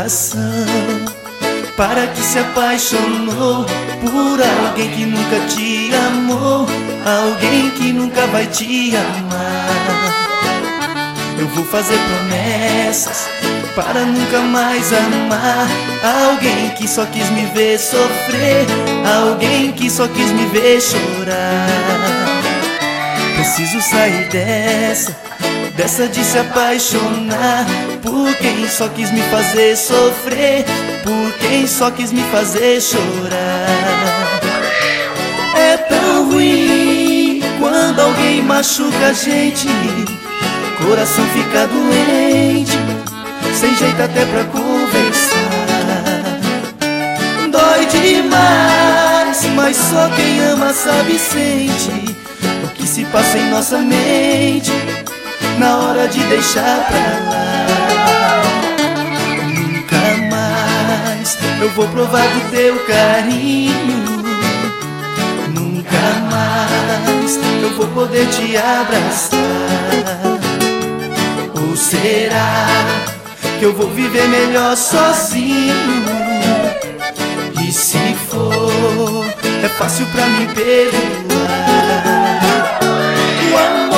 coração, para que se apaixonou por alguém que nunca te amou, alguém que nunca vai te amar. Eu vou fazer promessas para nunca mais amar alguém que só quis me ver sofrer, alguém que só quis me ver chorar. Preciso sair dessa de se apaixonar por quem só quis me fazer sofrer, por quem só quis me fazer chorar. É tão ruim quando alguém machuca a gente, coração fica doente, sem jeito até pra conversar. Dói demais, mas só quem ama sabe e sente o que se passa em nossa mente na hora de deixar pra lá. Nunca mais eu vou provar do teu carinho, nunca mais eu vou poder te abraçar. Ou será que eu vou viver melhor sozinho? E se for, é fácil pra me perdoar. O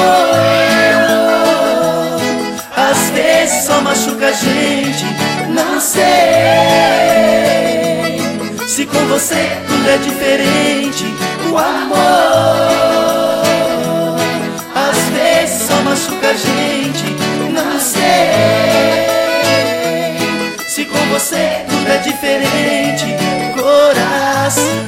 amor às vezes só machuca a gente, não sei se com você tudo é diferente. O amor às vezes só machuca a gente, não sei se com você tudo é diferente. Coração,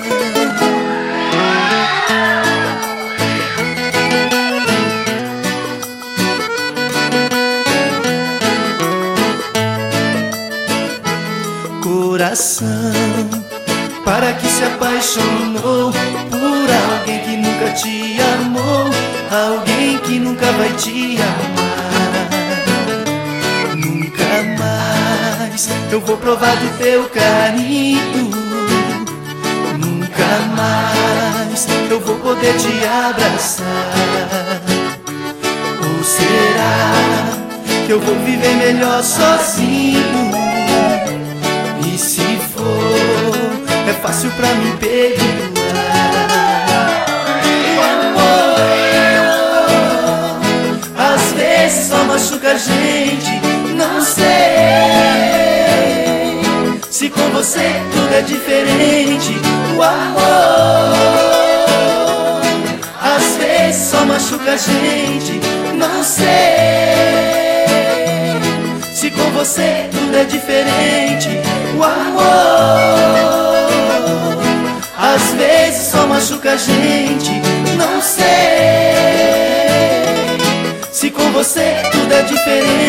coração, para que se apaixonou por alguém que nunca te amou, alguém que nunca vai te amar. Nunca mais eu vou provar do teu carinho, nunca mais eu vou poder te abraçar. Ou será que eu vou viver melhor sozinho? E se for, é fácil pra me perdoar. O amor às vezes só machuca a gente, não sei se com você tudo é diferente. O amor às vezes só machuca a gente, não sei se com você tudo é diferente. O amor às vezes só machuca a gente, não sei se com você tudo é diferente.